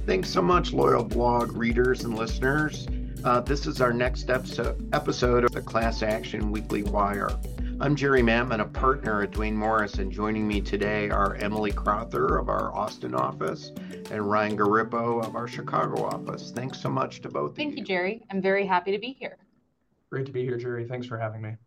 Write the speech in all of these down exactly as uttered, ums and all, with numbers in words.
Thanks so much, loyal blog readers and listeners. Uh, this is our next episode, episode of the Class Action Weekly Wire. I'm Jerry Mattman, a partner at Duane Morris, and joining me today are Emily Crother of our Austin office and Ryan Garippo of our Chicago office. Thanks so much to both Thank of you. you, Jerry. I'm very happy to be here. Great to be here, Jerry. Thanks for having me.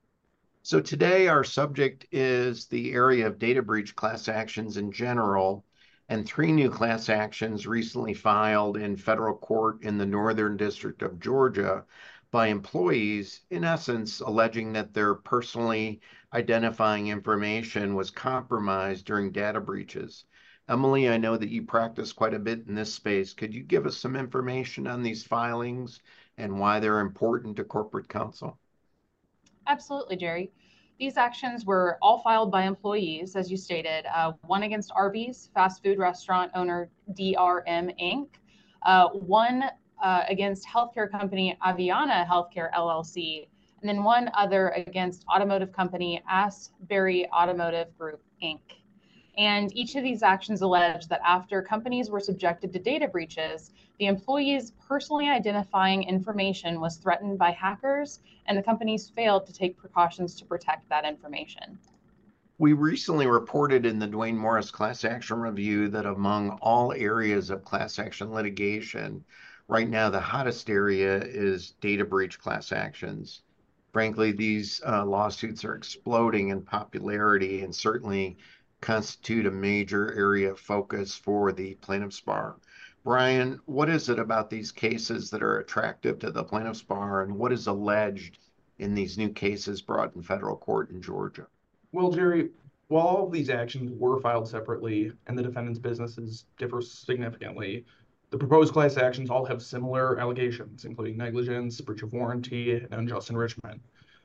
So today our subject is the area of data breach class actions in general, and three new class actions recently filed in federal court in the Northern District of Georgia by employees, in essence, alleging that their personally identifying information was compromised during data breaches. Emily, I know that you practice quite a bit in this space. Could you give us some information on these filings and why they're important to corporate counsel? Absolutely, Jerry. These actions were all filed by employees, as you stated, uh, one against Arby's, fast food restaurant owner D R M Incorporated, uh, one uh, against healthcare company Aviana Healthcare L L C, and then one other against automotive company Asbury Automotive Group, Incorporated. And each of these actions allege that after companies were subjected to data breaches, the employees' personally identifying information was threatened by hackers, and the companies failed to take precautions to protect that information. We recently reported in the Duane Morris Class Action Review that among all areas of class action litigation, right now the hottest area is data breach class actions. Frankly, these uh, lawsuits are exploding in popularity and certainly constitute a major area of focus for the plaintiff's bar. Brian, what is it about these cases that are attractive to the plaintiff's bar, and what is alleged in these new cases brought in federal court in Georgia? Well, Jerry, while all of these actions were filed separately and the defendant's businesses differ significantly, the proposed class actions all have similar allegations, including negligence, breach of warranty, and unjust enrichment.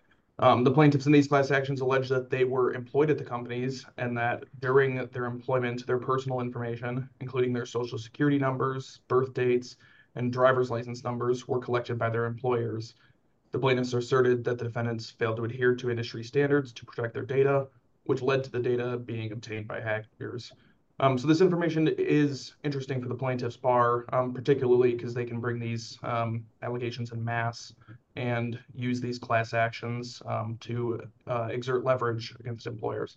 Um, the plaintiffs in these class actions allege that they were employed at the companies and that during their employment, their personal information, including their social security numbers, birth dates, and driver's license numbers, were collected by their employers. The plaintiffs asserted that the defendants failed to adhere to industry standards to protect their data, which led to the data being obtained by hackers. Um, so this information is interesting for the plaintiff's bar, um, particularly because they can bring these um, allegations in mass and use these class actions um, to uh, exert leverage against employers.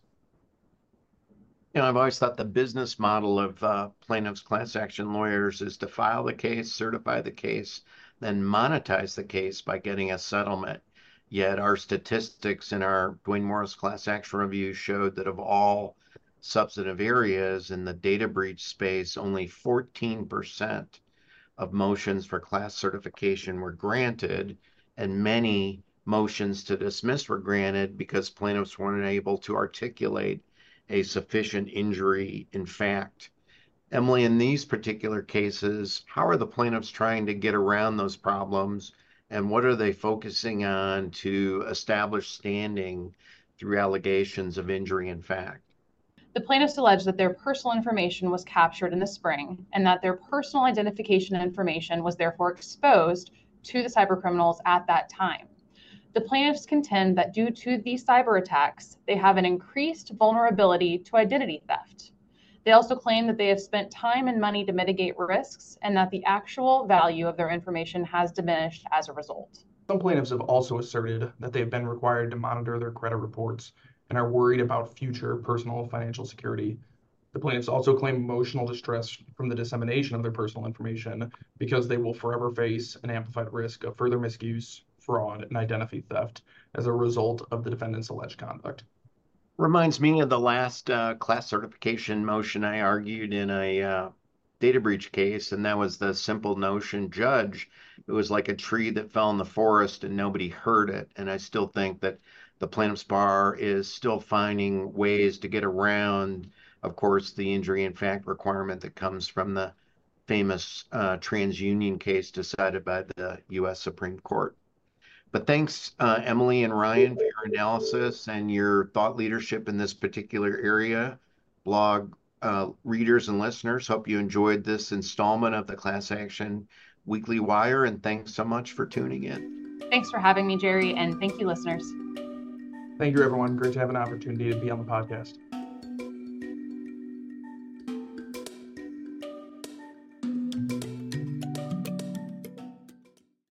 You know, I've always thought the business model of uh, plaintiffs' class action lawyers is to file the case, certify the case, then monetize the case by getting a settlement. Yet our statistics in our Duane Morris Class Action Review showed that of all substantive areas in the data breach space, only fourteen percent of motions for class certification were granted, and many motions to dismiss were granted because plaintiffs weren't able to articulate a sufficient injury in fact. Emily, in these particular cases, how are the plaintiffs trying to get around those problems, and what are they focusing on to establish standing through allegations of injury in fact? The plaintiffs allege that their personal information was captured in the spring and that their personal identification information was therefore exposed to the cybercriminals at that time. The plaintiffs contend that due to these cyber attacks, they have an increased vulnerability to identity theft. They also claim that they have spent time and money to mitigate risks and that the actual value of their information has diminished as a result. Some plaintiffs have also asserted that they have been required to monitor their credit reports and are worried about future personal financial security. The plaintiffs also claim emotional distress from the dissemination of their personal information because they will forever face an amplified risk of further misuse, fraud, and identity theft as a result of the defendant's alleged conduct. Reminds me of the last uh, class certification motion I argued in a uh, data breach case, and that was the simple notion, judge, it was like a tree that fell in the forest and nobody heard it. And I still think that the plaintiff's bar is still finding ways to get around, of course, the injury in fact requirement that comes from the famous uh, TransUnion case decided by the U S Supreme Court. But thanks, uh, Emily and Ryan, for your analysis and your thought leadership in this particular area. Blog uh, readers and listeners, hope you enjoyed this installment of the Class Action Weekly Wire, and thanks so much for tuning in. Thanks for having me, Jerry, and thank you, listeners. Thank you, everyone. Great to have an opportunity to be on the podcast.